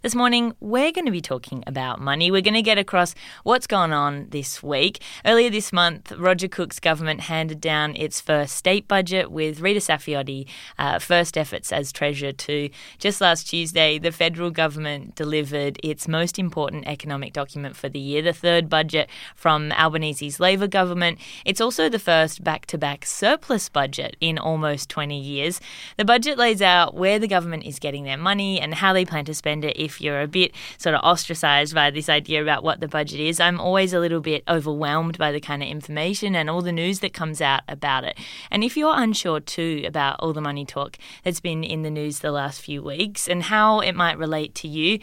This morning, we're going to be talking about money. We're going to get across what's gone on this week. Earlier this month, Roger Cook's government handed down its first state budget with Rita Saffioti first efforts as Treasurer too. Just last Tuesday, the federal government delivered its most important economic document for the year, the third budget from Albanese's Labor government. It's also the first back-to-back surplus budget in almost 20 years. The budget lays out where the government is getting their money and how they plan to spend it. If you're a bit sort of ostracised by this idea about what the budget is, I'm always a little bit overwhelmed by the kind of information and all the news that comes out about it. And if you're unsure too about all the money talk that's been in the news the last few weeks and how it might relate to you,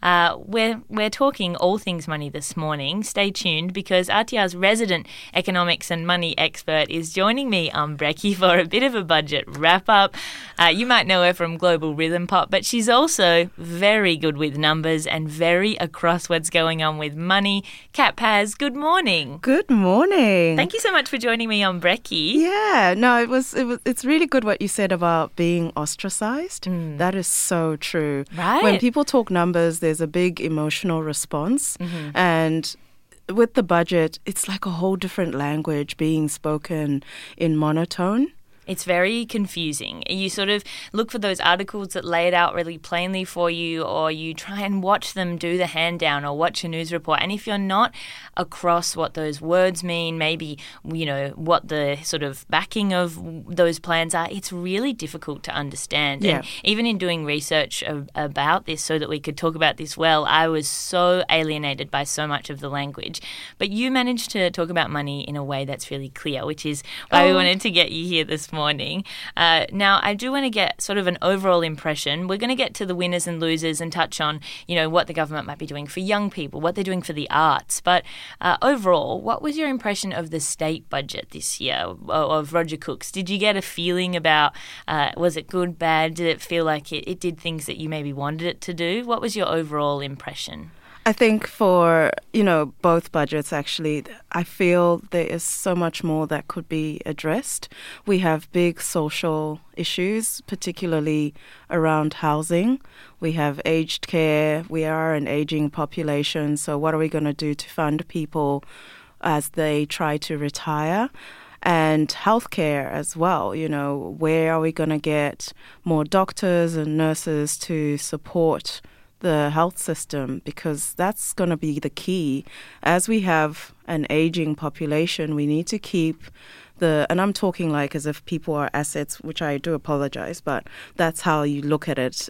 we're talking all things money this morning. Stay tuned because RTR's resident economics and money expert is joining me on Brekkie for a bit of a budget wrap-up. You might know her from Global Rhythm Pop, but she's also very good with numbers and very across what's going on with money. Kat Paz, good morning. Good morning. Thank you so much for joining me on Brekkie. Yeah, no, it's really good what you said about being ostracized. That is so true. Right. When people talk numbers, there's a big emotional response. And with the budget, it's like a whole different language being spoken in monotone. It's very confusing. You sort of look for those articles that lay it out really plainly for you, or you try and watch them do the hand down or watch a news report. And if you're not across what those words mean, maybe, you know, what the sort of backing of those plans are, it's really difficult to understand. Yeah. And even in doing research about this so that we could talk about this well, I was so alienated by so much of the language. But you managed to talk about money in a way that's really clear, which is why we wanted to get you here this morning. Now, I do want to get sort of an overall impression. We're going to get to the winners and losers and touch on, you know, what the government might be doing for young people, what they're doing for the arts. But overall, what was your impression of the state budget this year of Roger Cook's? Did you get a feeling about, was it good, bad? Did it feel like it did things that you maybe wanted it to do? What was your overall impression? I think for, both budgets, actually, I feel there is so much more that could be addressed. We have big social issues, particularly around housing. We have aged care. We are an aging population. So what are we going to do to fund people as they try to retire? And healthcare as well, where are we going to get more doctors and nurses to support the health system, because that's going to be the key. As we have an aging population, we need to keep and I'm talking like as if people are assets, which I do apologize, but that's how you look at it.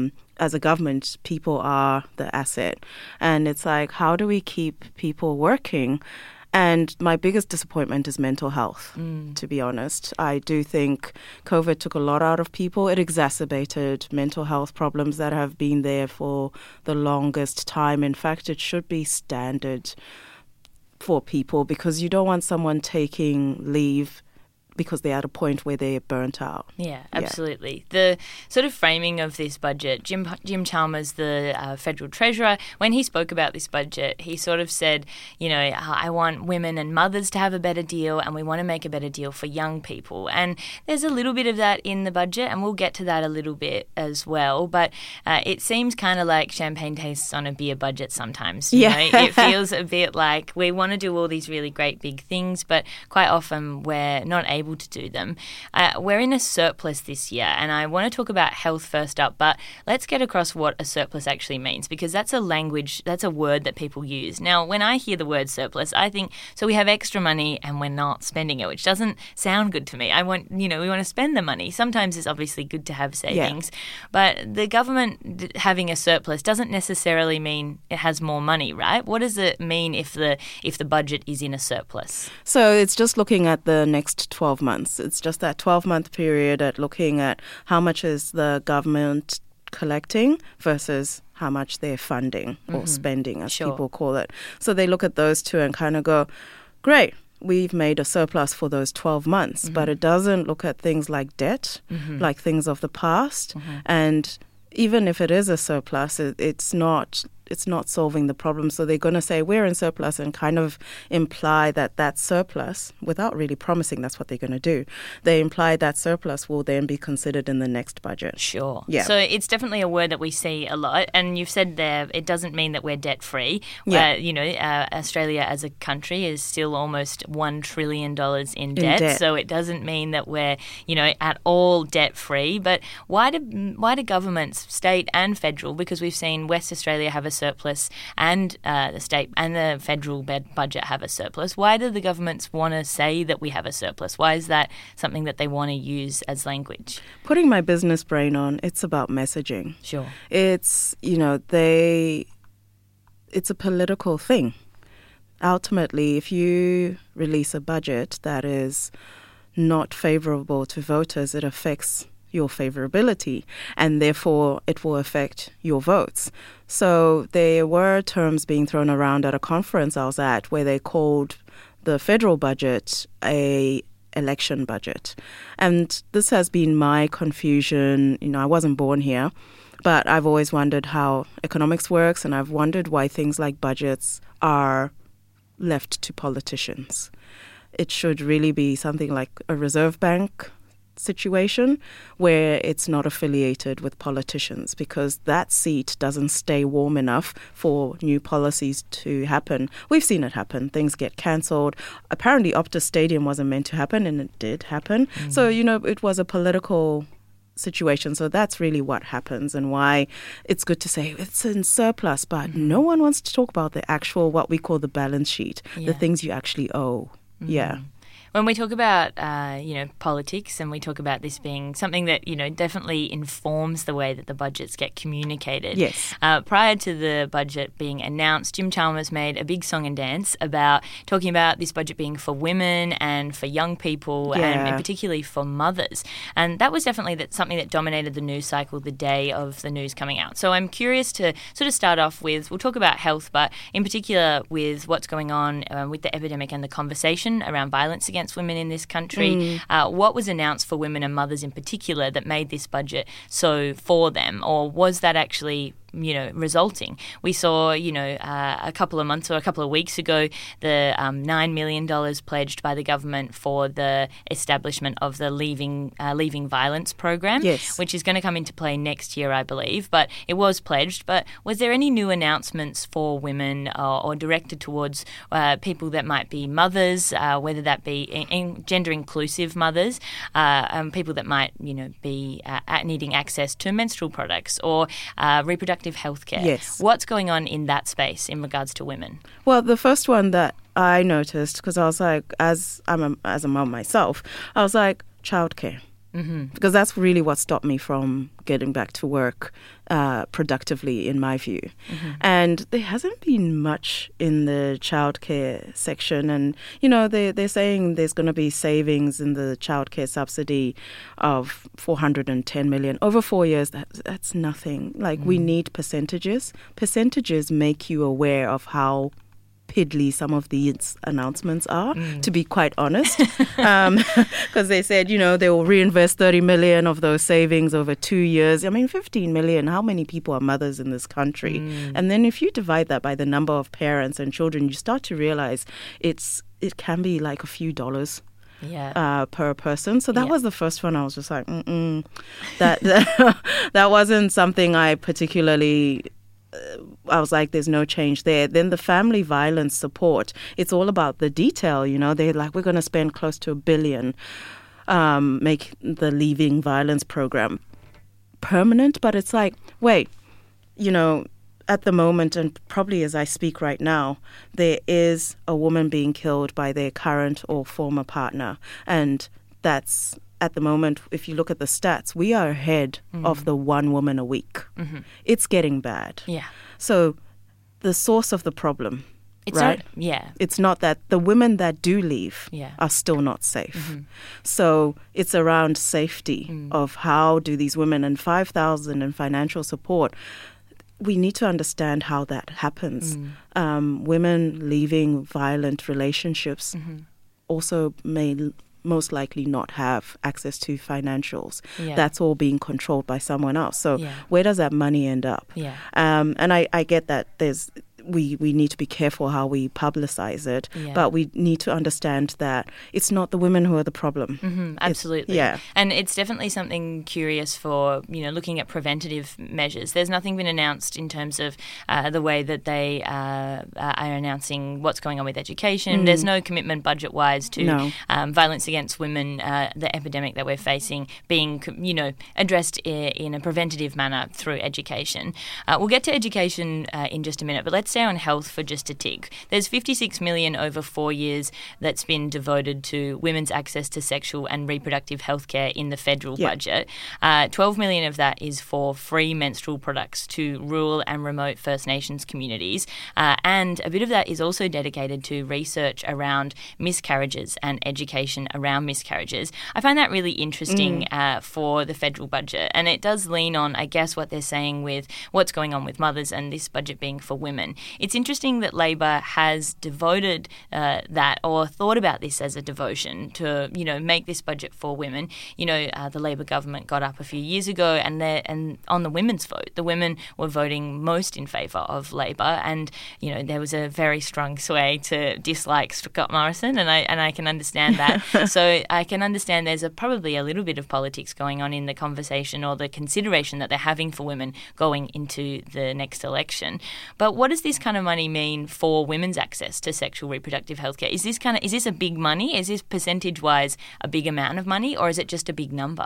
As a government, people are the asset. And it's like, how do we keep people working? And my biggest disappointment is mental health, to be honest. I do think COVID took a lot out of people. It exacerbated mental health problems that have been there for the longest time. In fact, it should be standard for people, because you don't want someone taking leave because they're at a point where they're burnt out. Yeah, absolutely. The sort of framing of this budget, Jim Chalmers, the federal treasurer, when he spoke about this budget, he sort of said, I want women and mothers to have a better deal, and we want to make a better deal for young people. And there's a little bit of that in the budget, and we'll get to that a little bit as well. But it seems kind of like champagne tastes on a beer budget sometimes. You know? It feels a bit like we want to do all these really great big things, but quite often we're not able to do them. We're in a surplus this year, and I want to talk about health first up, but let's get across what a surplus actually means, because that's a language, that's a word that people use. Now, when I hear the word surplus, I think, so we have extra money and we're not spending it, which doesn't sound good to me. We want to spend the money. Sometimes it's obviously good to have savings, but the government having a surplus doesn't necessarily mean it has more money, right? What does it mean if the budget is in a surplus? So it's just looking at the next 12 months. It's just that 12-month period at looking at how much is the government collecting versus how much they're funding or spending, as people call it. So they look at those two and kind of go, great, we've made a surplus for those 12 months, but it doesn't look at things like debt, like things of the past. And even if it is a surplus, it's not it's not solving the problem. So they're going to say we're in surplus and kind of imply that surplus, without really promising that's what they're going to do, they imply that surplus will then be considered in the next budget. Sure. Yeah. So it's definitely a word that we see a lot. And you've said there it doesn't mean that we're debt-free. Yeah. Australia as a country is still almost $1 trillion in debt. So it doesn't mean that we're, at all debt-free. But why do governments, state and federal, because we've seen West Australia have a surplus and the state and the federal budget have a surplus, why do the governments want to say that we have a surplus? Why is that something that they want to use as language? Putting my business brain on, it's about messaging. Sure. It's, it's a political thing. Ultimately, if you release a budget that is not favourable to voters, it affects your favourability, and therefore it will affect your votes. So there were terms being thrown around at a conference I was at where they called the federal budget a election budget. And this has been my confusion. I wasn't born here, but I've always wondered how economics works, and I've wondered why things like budgets are left to politicians. It should really be something like a Reserve Bank situation where it's not affiliated with politicians, because that seat doesn't stay warm enough for new policies to happen. We've seen it happen. Things get cancelled. Apparently Optus Stadium wasn't meant to happen, and it did happen. So, it was a political situation. So that's really what happens, and why it's good to say it's in surplus, but no one wants to talk about the actual, what we call the balance sheet, the things you actually owe. Yeah. When we talk about, politics, and we talk about this being something that, definitely informs the way that the budgets get communicated. Yes. Prior to the budget being announced, Jim Chalmers made a big song and dance about talking about this budget being for women and for young people and particularly for mothers. And that was definitely something that dominated the news cycle the day of the news coming out. So I'm curious to sort of start off with, we'll talk about health, but in particular with what's going on with the epidemic and the conversation around violence against women in this country. What was announced for women and mothers in particular that made this budget so for them, or was that actually resulting? We saw, a couple of months or a couple of weeks ago, the $9 million pledged by the government for the establishment of the Leaving Violence program, which is going to come into play next year, I believe. But it was pledged. But was there any new announcements for women or directed towards people that might be mothers, whether that be gender-inclusive mothers, people that might, be needing access to menstrual products or reproductive healthcare? Yes. What's going on in that space in regards to women? Well, the first one that I noticed, because I was like, as a mom myself, I was like, childcare. Because that's really what stopped me from getting back to work productively, in my view. And there hasn't been much in the childcare section. And, they're saying there's going to be savings in the childcare subsidy of $410 million. Over 4 years, that's nothing. Like, we need percentages. Percentages make you aware of how piddly some of these announcements are, to be quite honest, because they said, they will reinvest 30 million of those savings over 2 years. I mean, 15 million, how many people are mothers in this country? And then if you divide that by the number of parents and children, you start to realize it can be like a few dollars per person. So that was the first one. I was just like, that wasn't something I particularly... I was like, there's no change there. Then the family violence support, it's all about the detail, They're like, we're going to spend close to $1 billion, make the Leaving Violence program permanent. But it's like, wait, at the moment, and probably as I speak right now, there is a woman being killed by their current or former partner. And that's... At the moment, if you look at the stats, we are ahead of the one woman a week. It's getting bad. Yeah. So the source of the problem, right? It's not that the women that do leave are still not safe. So it's around safety of how do these women, and $5,000 in financial support. We need to understand how that happens. Women leaving violent relationships also may most likely not have access to financials. Yeah. That's all being controlled by someone else. So Yeah. where does that money end up? Yeah. And I get that we need to be careful how we publicize it, Yeah. but we need to understand that it's not the women who are the problem. Absolutely. Yeah. And it's definitely something curious for, looking at preventative measures. There's nothing been announced in terms of the way that they are announcing what's going on with education. There's no commitment budget-wise to violence against women, the epidemic that we're facing, being, addressed in a preventative manner through education. We'll get to education in just a minute, but let's stay on health for just a tick. There's $56 million over 4 years that's been devoted to women's access to sexual and reproductive health care in the federal budget. $12 million of that is for free menstrual products to rural and remote First Nations communities. And a bit of that is also dedicated to research around miscarriages and education around miscarriages. I find that really interesting for the federal budget. And it does lean on, I guess, what they're saying with what's going on with mothers and this budget being for women. It's interesting that Labor has devoted that or thought about this as a devotion to, make this budget for women. The Labor government got up a few years ago and on the women's vote, the women were voting most in favour of Labor, and, there was a very strong sway to dislike Scott Morrison, and I can understand that. So I can understand there's probably a little bit of politics going on in the conversation or the consideration that they're having for women going into the next election. But what does this kind of money mean for women's access to sexual reproductive health care? Is this a big money? Is this percentage-wise a big amount of money, or is it just a big number?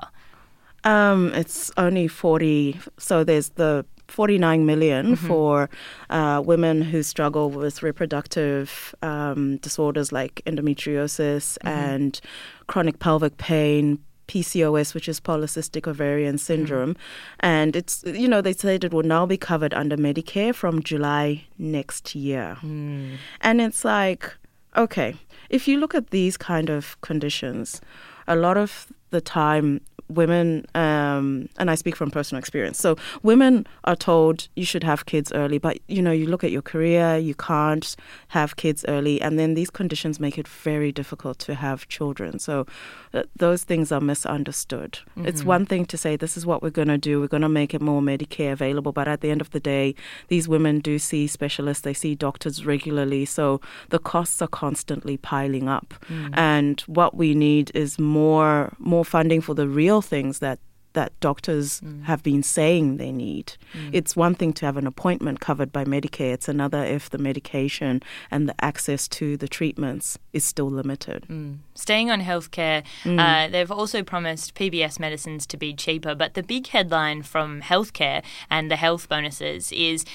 It's only 40. So there's the 49 million for women who struggle with reproductive disorders like endometriosis and chronic pelvic pain, PCOS, which is polycystic ovarian syndrome. And it's, they said it will now be covered under Medicare from July next year. And it's like, okay, if you look at these kind of conditions, a lot of the time women, and I speak from personal experience, so women are told you should have kids early, but, you look at your career, you can't have kids early, and then these conditions make it very difficult to have children. So those things are misunderstood. It's one thing to say, this is what we're going to do, we're going to make it more Medicare available, but at the end of the day, these women do see specialists, they see doctors regularly, so the costs are constantly piling up. And what we need is more funding for the real things that doctors have been saying they need. It's one thing to have an appointment covered by Medicare. It's another if the medication and the access to the treatments is still limited. Staying on healthcare, they've also promised PBS medicines to be cheaper, but the big headline from healthcare and the health bonuses is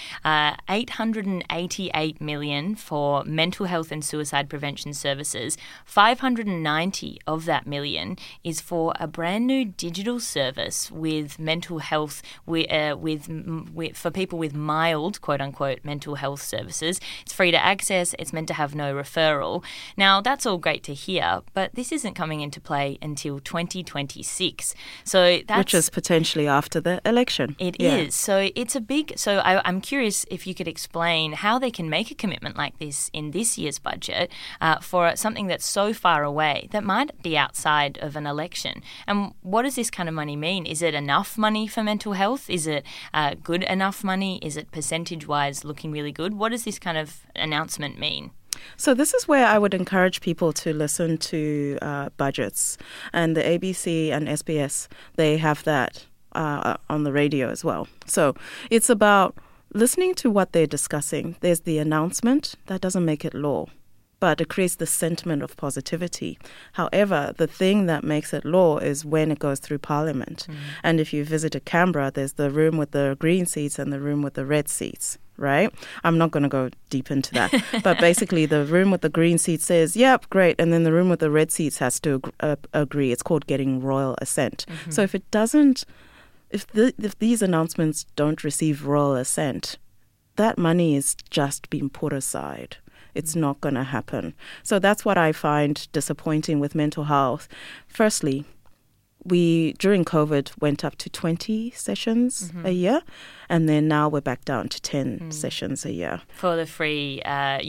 $888 million for mental health and suicide prevention services. 590 of that million is for a brand new digital service with mental health, for people with mild, quote-unquote, mental health services. It's free to access. It's meant to have no referral. Now, that's all great to hear, but this isn't coming into play until 2026. So that's... Which is potentially after the election. It is. So it's a big... So I'm curious if you could explain how they can make a commitment like this in this year's budget for something that's so far away that might be outside of an election. And what does this kind of money mean? Is it enough money for mental health? Is it good enough money? Is it percentage-wise looking really good? What does this kind of announcement mean? So this is where I would encourage people to listen to budgets. And the ABC and SBS, they have that on the radio as well. So it's about listening to what they're discussing. There's the announcement. That doesn't make it law, but it creates the sentiment of positivity. However, the thing that makes it law is when it goes through Parliament. And if you visited Canberra, there's the room with the green seats and the room with the red seats, right? I'm not going to go deep into that. But basically, the room with the green seats says, yep, great. And then the room with the red seats has to agree. It's called getting royal assent. So if it doesn't, if these announcements don't receive royal assent, that money is just being put aside. It's not going to happen. So that's what I find disappointing with mental health. Firstly, we, during COVID, went up to 20 sessions a year, and then now we're back down to 10 sessions a year. For the free,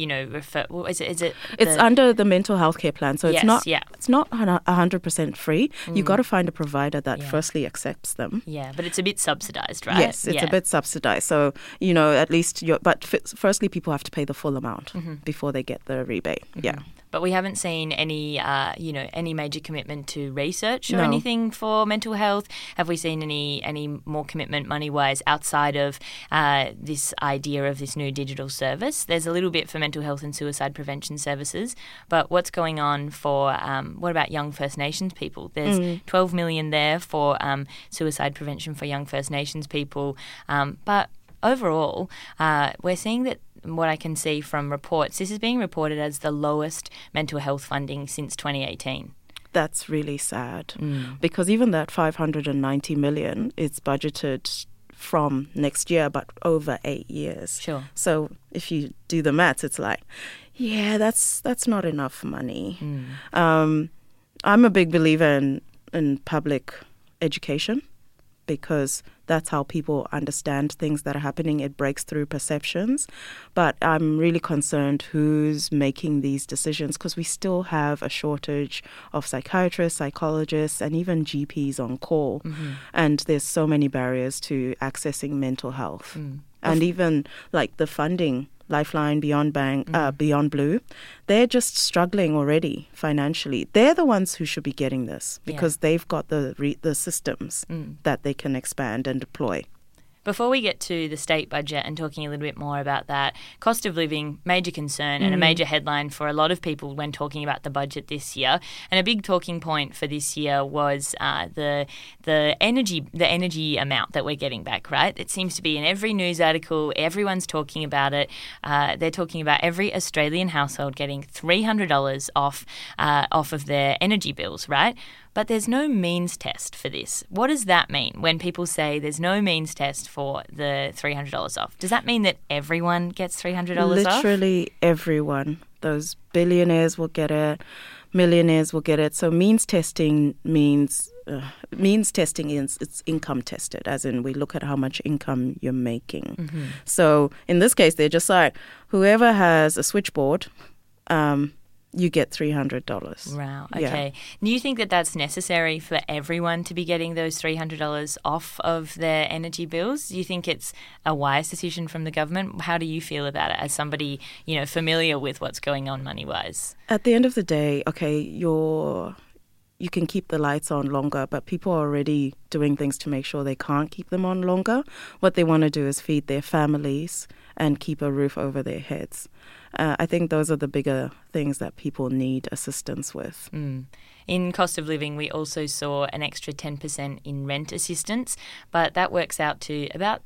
It's under the mental health care plan, so Yes, it's not yeah. it's not 100% free. You got to find a provider that firstly accepts them. Yeah, but it's a bit subsidised, right? Yes, it's a bit subsidized. So, at least firstly, people have to pay the full amount before they get the rebate. Yeah. But we haven't seen any major commitment to research or No. anything for mental health. Have we seen any more commitment money-wise outside of this idea of this new digital service? There's a little bit for mental health and suicide prevention services, but what's going on for what about young First Nations people? There's 12 million there for suicide prevention for young First Nations people, but overall, we're seeing that what I can see from reports, this is being reported as the lowest mental health funding since 2018. That's really sad because even that 590 million is budgeted from next year, but over 8 years. Sure. So if you do the maths, it's like, yeah, that's not enough money. I'm a big believer in public education, because that's how people understand things that are happening. It breaks through perceptions. But I'm really concerned who's making these decisions, because we still have a shortage of psychiatrists, psychologists, and even GPs on call. And there's so many barriers to accessing mental health. And even like the funding, Lifeline, Beyond Blue, they're just struggling already financially. They're the ones who should be getting this, because they've got the systems that they can expand and deploy. Before we get to the state budget and talking a little bit more about that, cost of living, major concern and a major headline for a lot of people when talking about the budget this year. And a big talking point for this year was the energy amount that we're getting back, right? It seems to be in every news article. Everyone's talking about it. They're talking about every Australian household getting $300 off of their energy bills, right? But there's no means test for this. What does that mean when people say there's no means test for the $300 off? Does that mean that everyone gets $300 off? Literally everyone. Those billionaires will get it. Millionaires will get it. So means testing is it's income tested, as in we look at how much income you're making. So in this case, they're just like, whoever has a switchboard, you get $300. Wow. Okay. Do you think that that's necessary for everyone to be getting those $300 off of their energy bills? Do you think it's a wise decision from the government? How do you feel about it as somebody, familiar with what's going on money-wise? At the end of the day, okay, you can keep the lights on longer, but people are already doing things to make sure they can't keep them on longer. What they want to do is feed their families and keep a roof over their heads. I think those are the bigger things that people need assistance with. In cost of living, we also saw an extra 10% in rent assistance, but that works out to about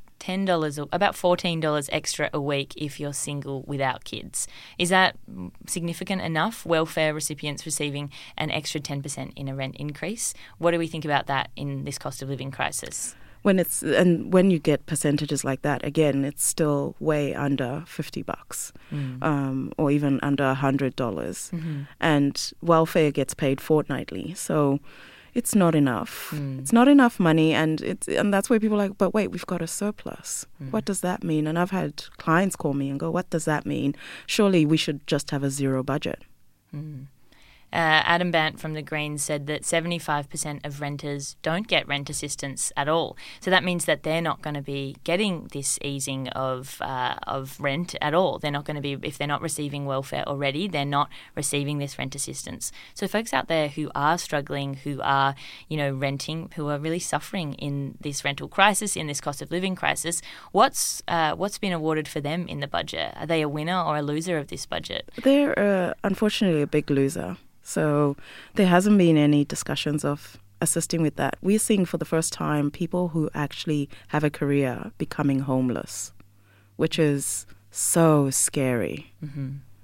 $14 extra a week if you're single without kids. Is that significant enough? Welfare recipients receiving an extra 10% in a rent increase. What do we think about that in this cost of living crisis? When you get percentages like that, again, it's still way under $50, or even under $100, and welfare gets paid fortnightly. So it's not enough. It's not enough money, and that's where people are like, but wait, we've got a surplus. What does that mean? And I've had clients call me and go, what does that mean? Surely we should just have a zero budget. Adam Bandt from the Greens said that 75% of renters don't get rent assistance at all. So that means that they're not going to be getting this easing of rent at all. They're not going to be, if they're not receiving welfare already, they're not receiving this rent assistance. So folks out there who are struggling, who are, renting, who are really suffering in this rental crisis, in this cost of living crisis, what's been awarded for them in the budget? Are they a winner or a loser of this budget? They're unfortunately a big loser. So there hasn't been any discussions of assisting with that. We're seeing for the first time people who actually have a career becoming homeless, which is so scary.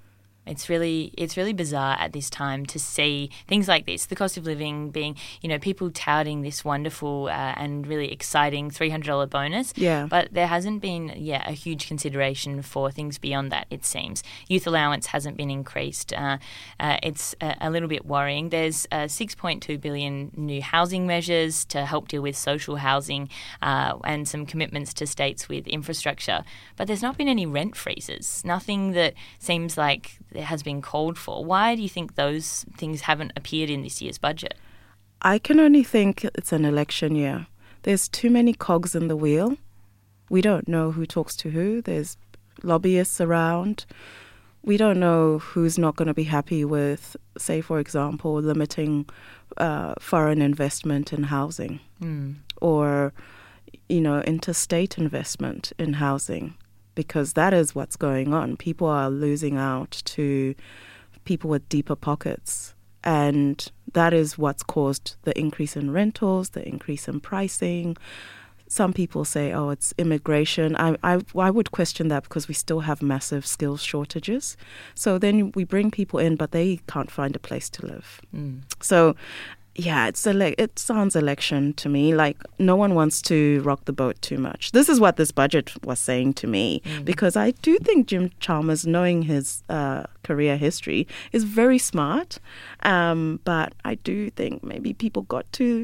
It's really bizarre at this time to see things like this, the cost of living being, people touting this wonderful and really exciting $300 bonus. Yeah. But there hasn't been, a huge consideration for things beyond that, it seems. Youth allowance hasn't been increased. It's a little bit worrying. There's $6.2 billion new housing measures to help deal with social housing and some commitments to states with infrastructure. But there's not been any rent freezes, nothing that seems like there has been called for. Why do you think those things haven't appeared in this year's budget? I can only think it's an election year. There's too many cogs in the wheel. We don't know who talks to who. There's lobbyists around. We don't know who's not going to be happy with, say, for example, limiting foreign investment in housing or, interstate investment in housing, because that is what's going on. People are losing out to people with deeper pockets. And that is what's caused the increase in rentals, the increase in pricing. Some people say, it's immigration. I would question that because we still have massive skills shortages. So then we bring people in, but they can't find a place to live. So, it sounds election to me. Like no one wants to rock the boat too much. This is what this budget was saying to me, because I do think Jim Chalmers, knowing his career history, is very smart. But I do think maybe people got to,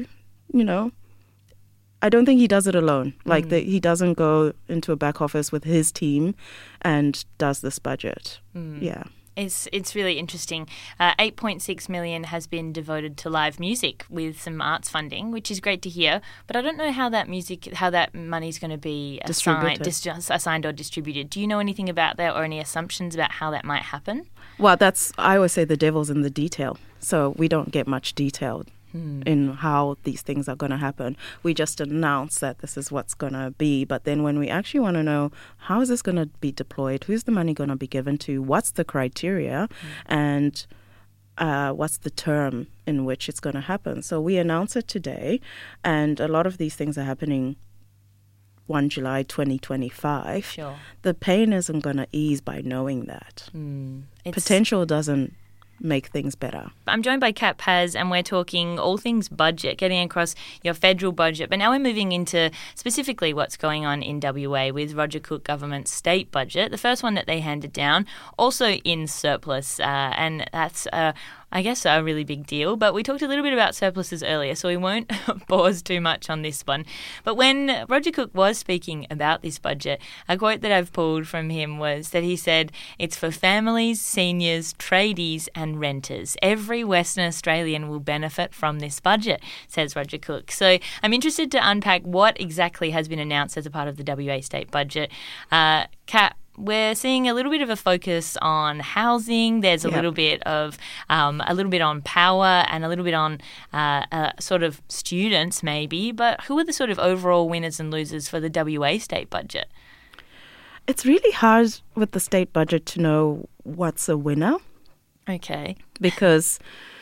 I don't think he does it alone. Like he doesn't go into a back office with his team and does this budget. Yeah. It's really interesting. $8.6 million has been devoted to live music with some arts funding, which is great to hear. But I don't know how that money is going to be assigned or distributed. Do you know anything about that or any assumptions about how that might happen? Well, I always say the devil's in the detail. So we don't get much detail in how these things are going to happen. We just announce that this is what's going to be. But then when we actually want to know how is this going to be deployed, who's the money going to be given to, what's the criteria, and what's the term in which it's going to happen. So we announce it today, and a lot of these things are happening 1 July 2025. Sure. The pain isn't going to ease by knowing that. Potential doesn't make things better. I'm joined by Kat Paz and we're talking all things budget, getting across your federal budget. But now we're moving into specifically what's going on in WA with Roger Cook government's state budget. The first one that they handed down, also in surplus, and that's I guess a really big deal. But we talked a little bit about surpluses earlier, so we won't pause too much on this one. But when Roger Cook was speaking about this budget, a quote that I've pulled from him was that he said, "It's for families, seniors, tradies and renters. Every Western Australian will benefit from this budget," says Roger Cook. So I'm interested to unpack what exactly has been announced as a part of the WA state budget. Kat, we're seeing a little bit of a focus on housing. There's a little bit of on power and a little bit on sort of students maybe. But who are the sort of overall winners and losers for the WA state budget? It's really hard with the state budget to know what's a winner. Okay. Because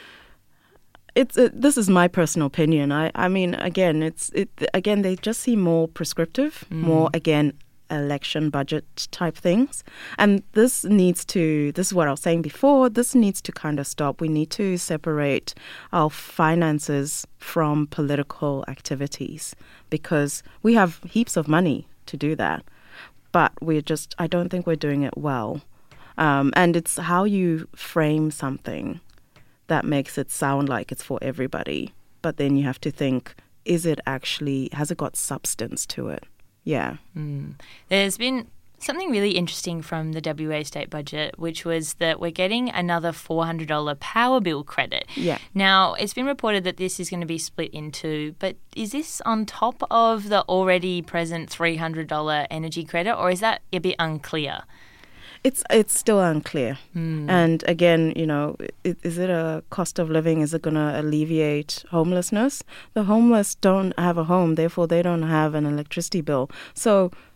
this is my personal opinion. I mean, again, they just seem more prescriptive, more, again, election budget type things. And this is what I was saying before, this needs to kind of stop. We need to separate our finances from political activities because we have heaps of money to do that. But I don't think we're doing it well. And it's how you frame something that makes it sound like it's for everybody. But then you have to think, has it got substance to it? Yeah. There's been something really interesting from the WA state budget, which was that we're getting another $400 power bill credit. Yeah. Now, it's been reported that this is going to be split in two, but is this on top of the already present $300 energy credit, or is that a bit unclear? It's still unclear. And again, is it a cost of living? Is it going to alleviate homelessness? The homeless don't have a home, therefore they don't have an electricity bill. So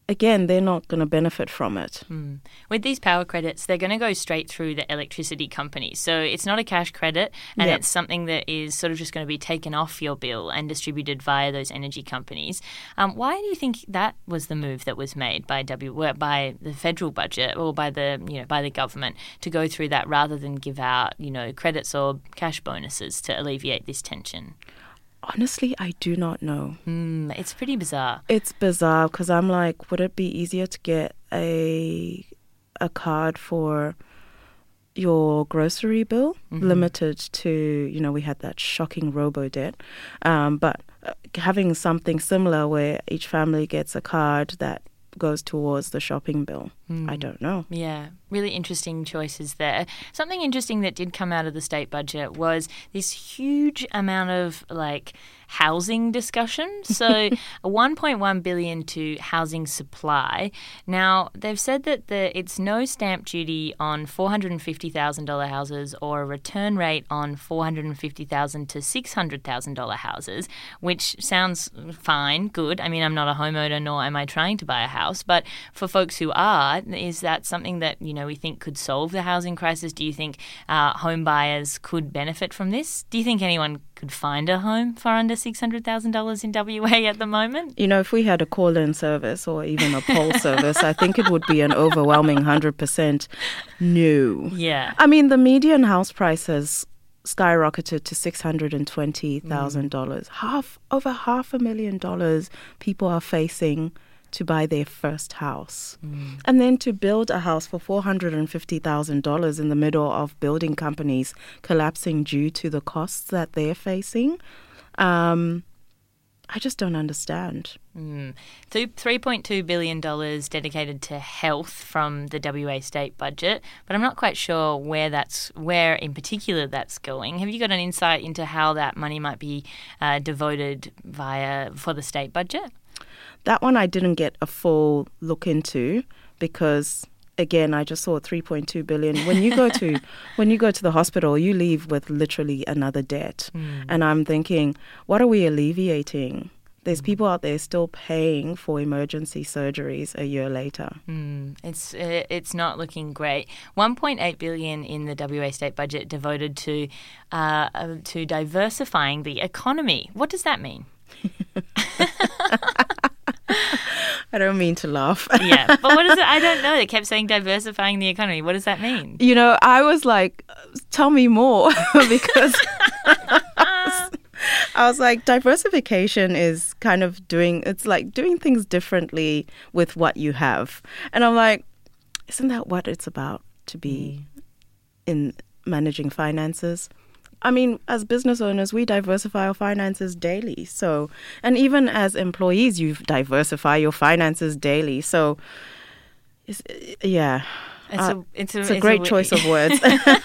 again, they're not going to benefit from it. With these power credits, they're going to go straight through the electricity companies. So it's not a cash credit, and it's something that is sort of just going to be taken off your bill and distributed via those energy companies. Why do you think that was the move that was made by the federal budget or by the government to go through that rather than give out credits or cash bonuses to alleviate this tension? Honestly, I do not know. It's pretty bizarre. It's bizarre because I'm like, would it be easier to get a card for your grocery bill limited to, we had that shocking robo-debt, but having something similar where each family gets a card that goes towards the shopping bill. I don't know. Yeah, really interesting choices there. Something interesting that did come out of the state budget was this huge amount of housing discussion. So $1.1 billion to housing supply. Now, they've said that it's no stamp duty on $450,000 houses or a return rate on $450,000 to $600,000 houses, which sounds fine, good. I mean, I'm not a homeowner, nor am I trying to buy a house. But for folks who are, is that something that, we think could solve the housing crisis? Do you think home buyers could benefit from this? Do you think anyone could find a home for under $600,000 in WA at the moment? If we had a call-in service or even a poll service, I think it would be an overwhelming 100% no. Yeah. I mean, the median house price has skyrocketed to $620,000. Over $500,000 people are facing to buy their first house. And then to build a house for $450,000 in the middle of building companies collapsing due to the costs that they're facing, I just don't understand. So $3.2 billion dedicated to health from the WA state budget, but I'm not quite sure where in particular that's going. Have you got an insight into how that money might be devoted for the state budget? That one I didn't get a full look into because, again, I just saw $3.2 billion. When you go to the hospital, you leave with literally another debt. And I'm thinking, what are we alleviating? There's people out there still paying for emergency surgeries a year later. It's not looking great. $1.8 billion in the WA state budget devoted to diversifying the economy. What does that mean? I don't mean to laugh. Yeah, but what is it? I don't know. They kept saying diversifying the economy. What does that mean? I was like, tell me more because I was like, diversification is kind of doing things differently with what you have. And I'm like, isn't that what it's about to be in managing finances? I mean, as business owners, we diversify our finances daily. So, and even as employees, you diversify your finances daily. So, it's a great choice of words.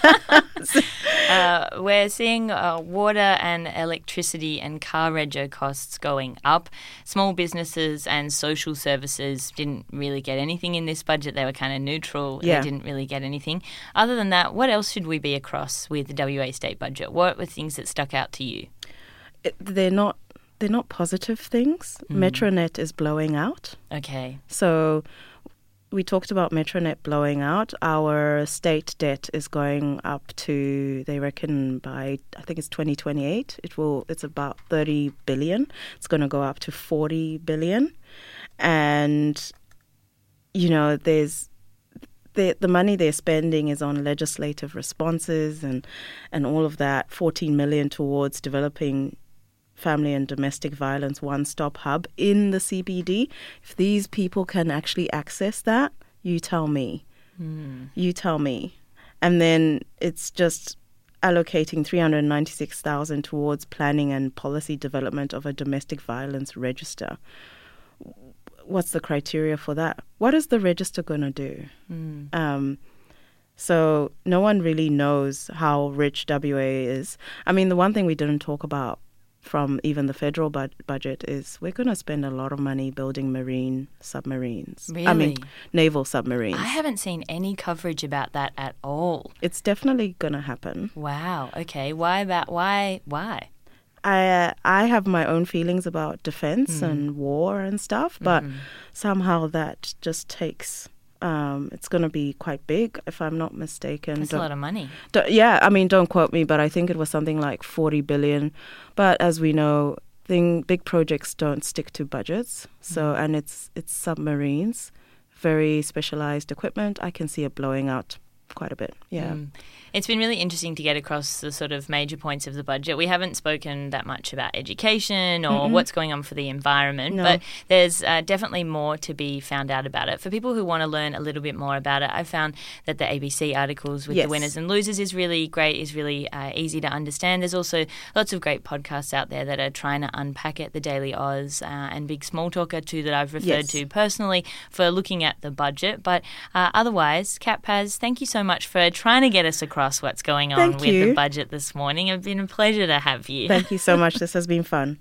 We're seeing water and electricity and car rego costs going up. Small businesses and social services didn't really get anything in this budget. They were kind of neutral. Yeah. They didn't really get anything. Other than that, what else should we be across with the WA state budget? What were things that stuck out to you? They're not positive things. Metronet is blowing out. Okay. So we talked about Metronet blowing out. Our state debt is going up to, they reckon by, I think it's 2028, it's about 30 billion. It's going to go up to 40 billion. And, there's the money they're spending is on legislative responses and all of that, 14 million towards developing family and domestic violence one-stop hub in the CBD. If these people can actually access that, you tell me. You tell me. And then it's just allocating $396,000 towards planning and policy development of a domestic violence register. What's the criteria for that? What is the register going to do? So no one really knows how rich WA is. I mean, the one thing we didn't talk about from even the federal budget is we're going to spend a lot of money building marine submarines. Really? I mean, naval submarines. I haven't seen any coverage about that at all. It's definitely going to happen. Wow. Okay. Why? I have my own feelings about defense and war and stuff, but somehow that just takes. It's going to be quite big, if I'm not mistaken. That's a lot of money. Don't quote me, but I think it was something like 40 billion. But as we know, big projects don't stick to budgets. So, and it's submarines, very specialized equipment. I can see it blowing out quite a bit. Yeah. It's been really interesting to get across the sort of major points of the budget. We haven't spoken that much about education or what's going on for the environment, but there's definitely more to be found out about it. For people who want to learn a little bit more about it, I found that the ABC articles with the winners and losers is really great, is really easy to understand. There's also lots of great podcasts out there that are trying to unpack it. The Daily Oz and Big Small Talk are two that I've referred to personally for looking at the budget. But otherwise, Kat Paz, thank you so much for trying to get us across what's going on with the budget this morning. It's been a pleasure to have you. Thank you so much. This has been fun.